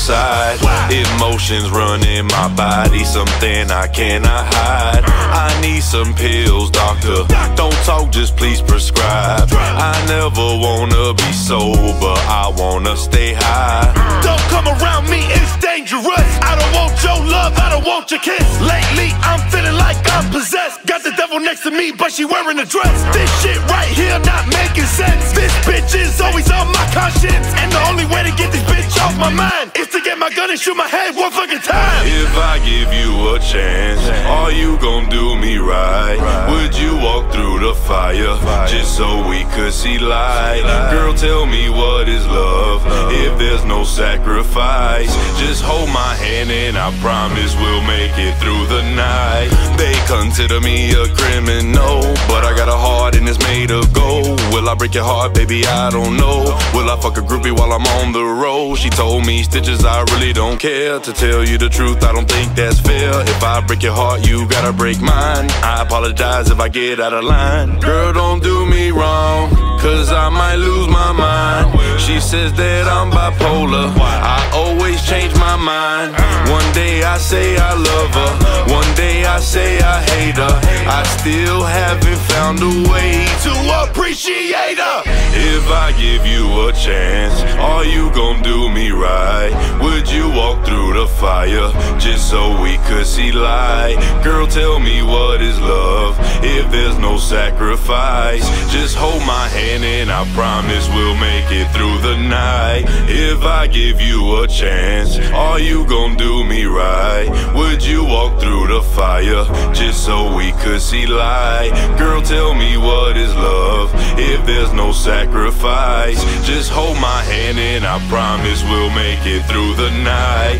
side. Emotions running my body, something I cannot hide. I need some pills, doctor. Don't talk, just please prescribe. I never wanna be sober, I wanna stay high. Don't come around me, it's dangerous. I don't want your love, I don't want your kiss. Lately, I'm feeling like I'm possessed. Got the devil next to me, but she wearing a dress. This shit right here not making sense. This bitch is always on my conscience, and the only way to get this bitch off my mind is to get my gun and shoot my head one fucking time. If I give you a chance, are you gon' do me right? Would you walk through the fire just so we could see light? Girl, tell me what is love if there's no sacrifice? Just hold my hand and I promise we'll make it through the night. They consider me a criminal, but I got a heart and it's made of gold. Will I break your heart, baby? I don't know. Will I fuck a groupie while I'm on the road? She told me stitches, I really don't care. To tell you the truth, I don't think that's fair. If I break your heart, you gotta break mine. I apologize if I get out of line. Girl, don't do me wrong, cause I might lose my mind. She says that I'm bipolar, I always change my mind. One day I say I love her, one day I say I hate her. I still haven't found a way to appreciate her. If I give you a chance, are you gon' do me right? Would you walk through the fire just so we could see light? Girl, tell me what is love if there's no sacrifice? Just hold my hand and I promise we'll make it through the night. If I give you a chance, are you gon' do me right? Would you walk through the fire just so we could see light? Girl, tell me what is love if there's no sacrifice? Just hold my hand and I promise we'll make it through the night.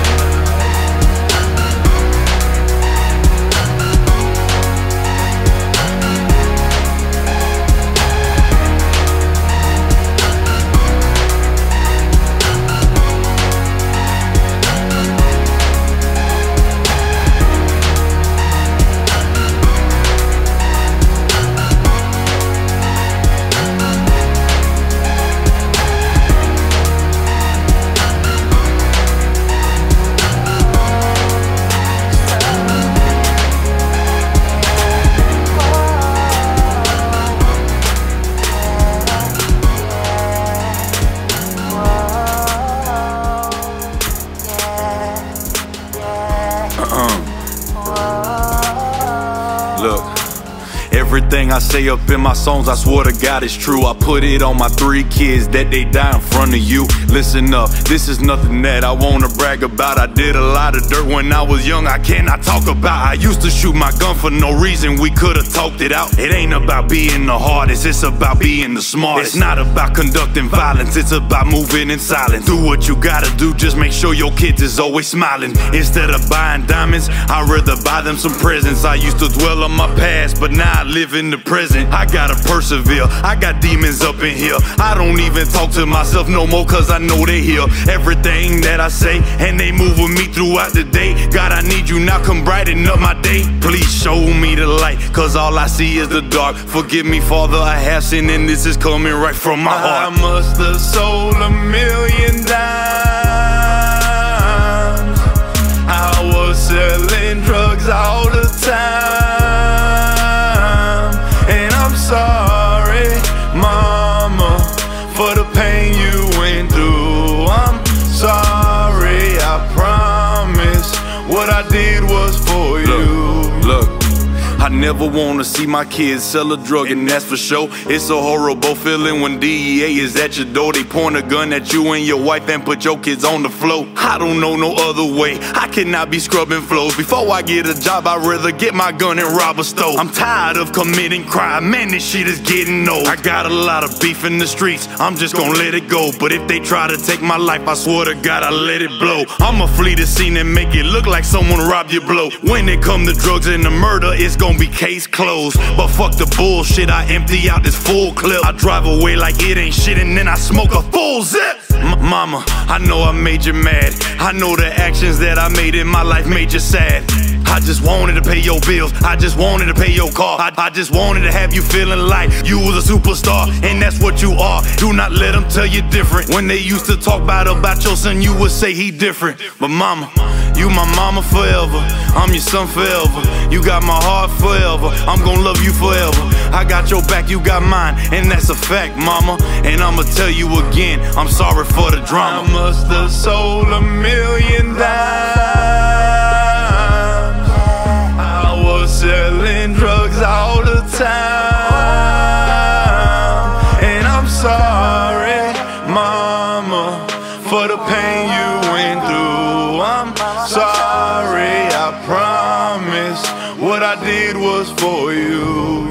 Look, everything I say up in my songs, I swear to God it's true. I put it on my 3 kids that they die in front of you. Listen up, this is nothing that I wanna brag about. I did a lot of dirt when I was young, I cannot talk about. I used to shoot my gun for no reason, we could've talked it out. It ain't about being the hardest, it's about being the smartest. It's not about conducting violence, it's about moving in silence. Do what you gotta do, just make sure your kids is always smiling. Instead of buying diamonds, I'd rather buy them some presents. I used to dwell on my past, but now I live in the present. I gotta persevere, I got demons up in here. I don't even talk to myself no more, cause I know they hear everything that I say, and they move with me throughout the day. God, I need you now, come brighten up my day. Please show me the light, cause all I see is the dark. Forgive me, Father, I have sinned, and this is coming right from my heart. I must have sold 1,000,000 dimes. I was selling drugs all the time, and I'm sorry, Mama, for the pain you went through. I'm sorry, I promise what I did was for you. Look, I never wanna see my kids sell a drug, and that's for sure. It's a horrible feeling when DEA is at your door. They point a gun at you and your wife and put your kids on the floor. I don't know no other way, I cannot be scrubbing floors. Before I get a job, I'd rather get my gun and rob a store. I'm tired of committing crime, man, this shit is getting old. I got a lot of beef in the streets, I'm just gonna let it go. But if they try to take my life, I swear to God, I let it blow. I'ma flee the scene and make it look like someone robbed your blow. When it come to drugs and the murder, it's gonna be case closed. But fuck the bullshit, I empty out this full clip. I drive away like it ain't shit, and then I smoke a full zip. Mama, I know I made you mad, I know the actions that I made in my life made you sad. I just wanted to pay your bills, I just wanted to pay your car. I just wanted to have you feeling like you was a superstar, and that's what you are. Do not let them tell you different. When they used to talk about your son, you would say he different. But mama, you my mama forever, I'm your son forever. You got my heart forever, I'm gon' love you forever. I got your back, you got mine, and that's a fact, mama. And I'ma tell you again, I'm sorry for the drama. I must have sold 1,000,000 times. I was selling drugs all the time. And I'm sorry, mama, for the pain you went through. I'm sorry, I promise what I did was for you.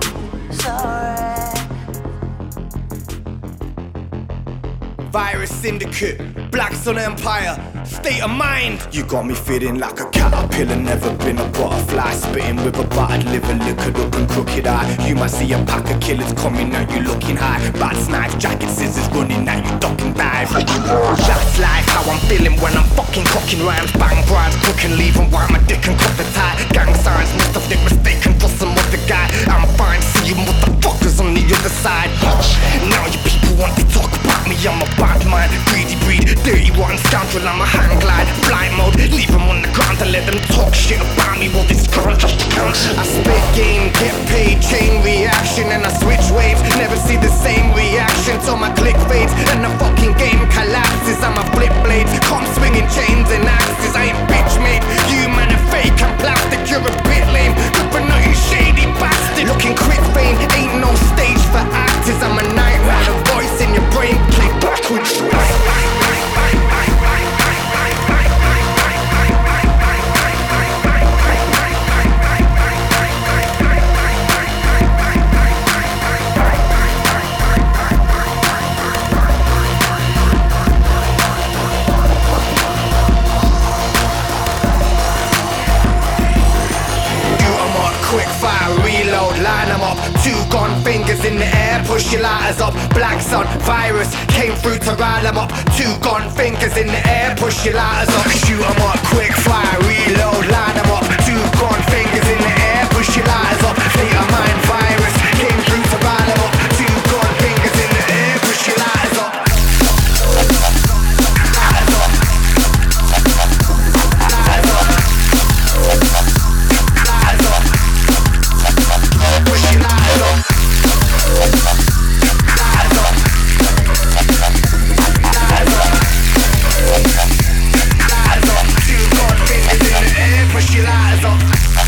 Virus Syndicate, Black Sun Empire, State of Mind. You got me feeling like a caterpillar, never been a butterfly. Spitting with a battered liver, liquored up and crooked eye. You might see a pack of killers coming at you looking high. Bats, knives, jacket, scissors running at you, duck and dive. That's life, how I'm feeling when I'm fucking cocking rhymes. Bang rhymes, cooking, leave and wipe my dick and cut the tie. Gang signs, must have been mistaken for some other guy. I'm fine, see you motherfuckers on the other side. Now you people want to talk about me, I'm a bad man, greedy breed, dirty one scoundrel, I'm a hang glide, flight mode, leave them on the ground and let them talk shit about me while they scrounge off the count. I spit game, get paid, chain reaction, and I switch waves, never see the same reaction till my click fades, and the fucking game collapses, I'm a flip blade, come swinging chains and axes, I ain't bitch made, you man are fake, I'm plastic, you're a bit lame, good for nothing, shady bastard, looking quick fame, ain't no stage for actors, I'm a nightmare, a voice in your brain, play backwards. Line them up, 2 gun fingers in the air, push your lighters up. Black Sun, virus, came through to rile them up. 2 gun fingers in the air, push your lighters up. Shoot them up, quick fire, reload, line them up. 2 gun fingers in the air, push your lighters up. State of mind, virus, came through to rile them up. 2 gun fingers in the air, push your lighters up. Lighters up. Lighters up. Lighters up. Push your lights up. Lights up. Lights up. Lights up. 2 gun fingers in the air, push your lights up.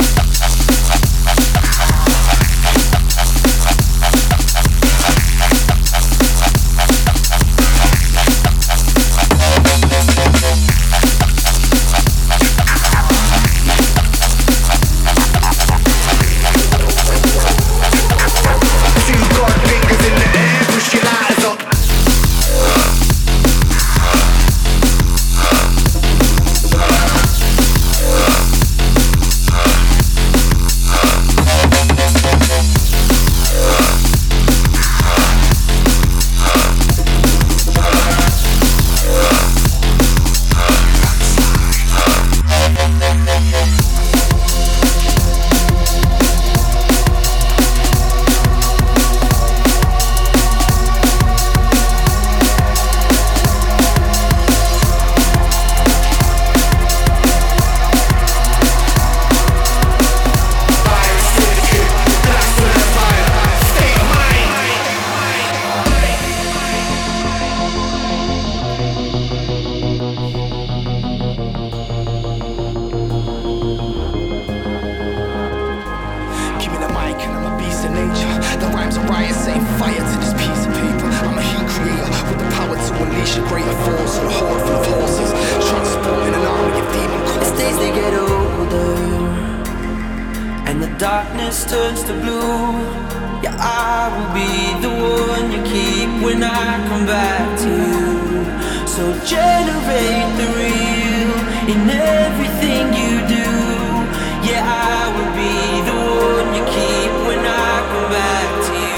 darkness turns to blue. Yeah, I will be the one you keep when I come back to you. So generate the real in everything you do. Yeah, I will be the one you keep when I come back to you.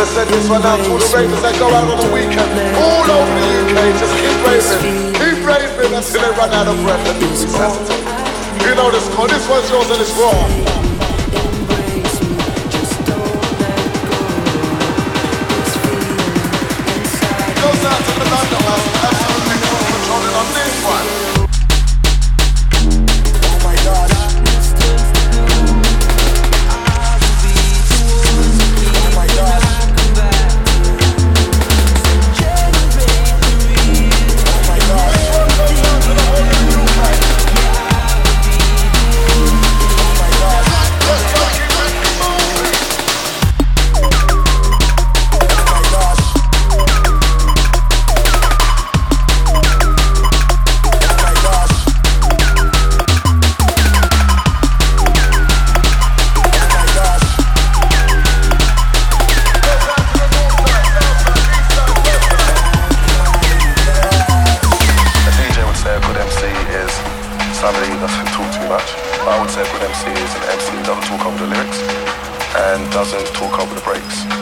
gonna send this one out to all the ravers that go out on the weekend. All over the UK, just keep raving. Keep raving until they run out of breath and this week Saturday. You know the score, this one's yours and it's raw. Goes out to the London House, absolutely full controlling on this one. Oh my gosh. Somebody that doesn't talk too much. I would say a good MC is an MC who doesn't talk over the lyrics and doesn't talk over the breaks.